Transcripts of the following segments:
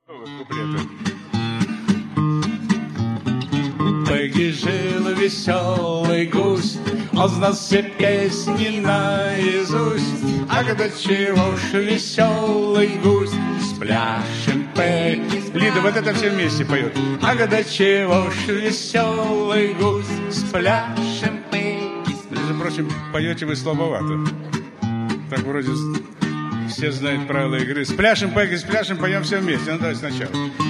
Куплеты. Пегги жил веселый гусь, он знал все песни наизусть. А когда чего ж веселый гусь, спляшем Пегги. Лида, вот это все вместе поют. А когда чего ж веселый гусь, спляшем Пегги. Между прочим, поете вы слабовато. Так вроде все знают правила игры. Спляшем Пегги, спляшем, поем все вместе. Ну давай сначала.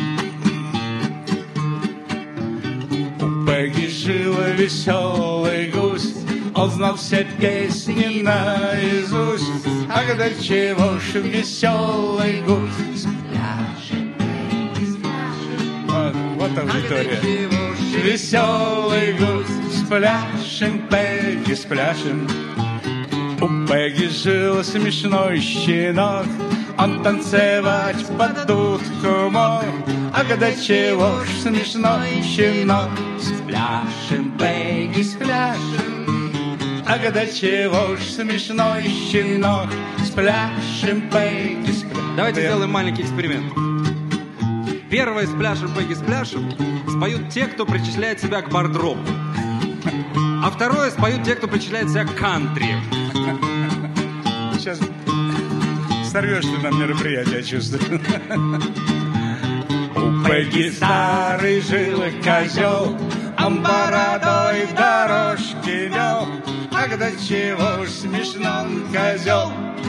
Пегги жил веселый гусь, он знал все песни наизусть. А когда чего ж веселый гусь, спляшем Пегги, спляшем. Вот аудитория. Веселый гусь, спляшем Пегги, спляшем. У Пегги жил смешной щенок, он танцевать под дудку мог. А когда чего ж смешной щенок, спляшем Пегги, спляшем. А когда чего ж смешной щенок, спляшем Пегги, спляшем. Давайте сделаем маленький эксперимент. Первое «Спляшем Пегги, спляшем» споют те, кто причисляет себя к бард-року. А второе споют те, кто причисляет себя к кантри. Сейчас сорвешь ты нам мероприятие, я чувствую. У Пегги старый жил козел, он бородой в дорожке вел. А когда чего ж смешно козел,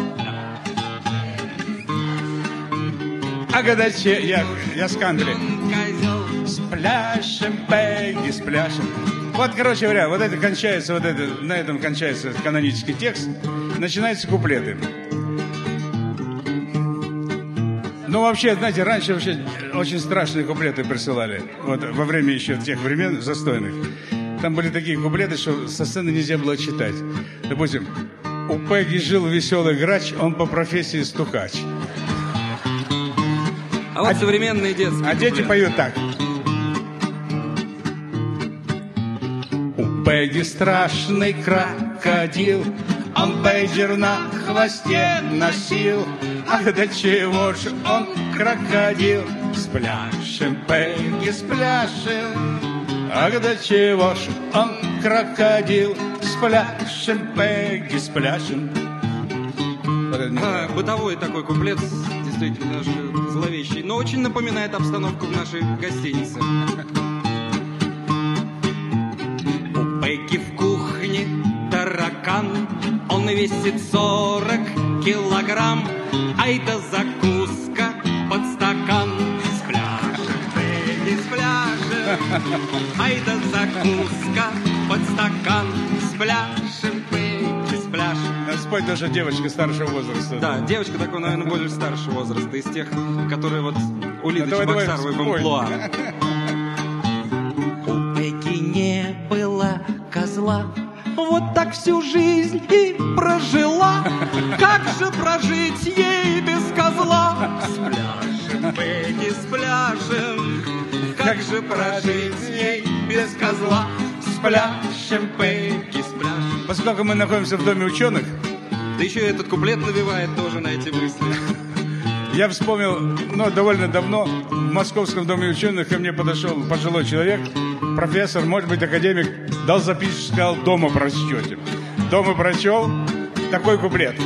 а когда чего... Я с кантри. Спляшем Пегги, спляшем. Вот, короче говоря, вот это кончается, вот это, на этом кончается канонический текст, начинаются куплеты. Ну, вообще, знаете, раньше вообще очень страшные куплеты присылали, вот во время еще тех времен застойных. Там были такие куплеты, что со сцены нельзя было читать. Допустим, у Пегги жил веселый грач, он по профессии стукач. А вот современные детские. А дети поют так. Пегги страшный крокодил, он пейджер на хвосте носил. А до чего ж он крокодил, спляшем Пегги, спляшем. А до чего ж он крокодил, спляшем Пегги, спляшем. Бытовой такой куплет, действительно зловещий, но очень напоминает обстановку в нашей гостинице. Пегги в кухне таракан, он весит 40 килограмм. Ай да закуска под стакан, спляшем Пегги, спляшем. Ай да закуска под стакан, спляшем Пегги, спляшем. Надо спать даже девочка старшего возраста. Да, девочка такой, наверное, более старшего возраста, из тех, которые вот у Лиды Чебоксаровой в амплуа. У Пегги не было козла, вот так всю жизнь и прожила. Как же прожить ей без козла? Спляшем Пегги, спляшем. Как же прожить ей без козла? Спляшем Пегги, спляшем. Поскольку мы находимся в доме ученых, да еще и этот куплет навевает тоже на эти мысли. Я вспомнил, довольно давно в Московском доме ученых ко мне подошел пожилой человек, профессор, может быть, академик, дал записку, сказал, дома прочтете. Дома прочел такой куплет.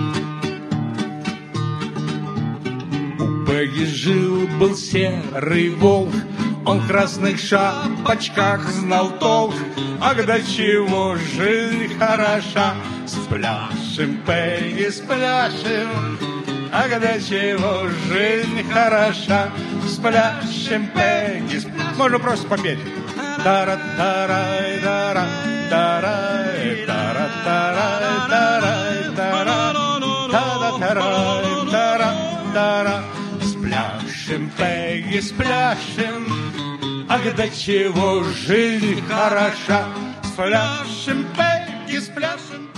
У Пегги жил-был серый волк, он в красных шапочках знал толк. А когда чего жизнь хороша, спляшем Пегги, спляшем. А когда чего жизнь хороша, спляшем Пегги, спляшем. Можно просто попеть. Тара-тарай, тара, тарай, тара-тарай, тарай, тара, тара-тарай, тара, тара. Спляшем Пегги, спляшем. А когда чего жизнь хороша, спляшем Пегги, спляшем.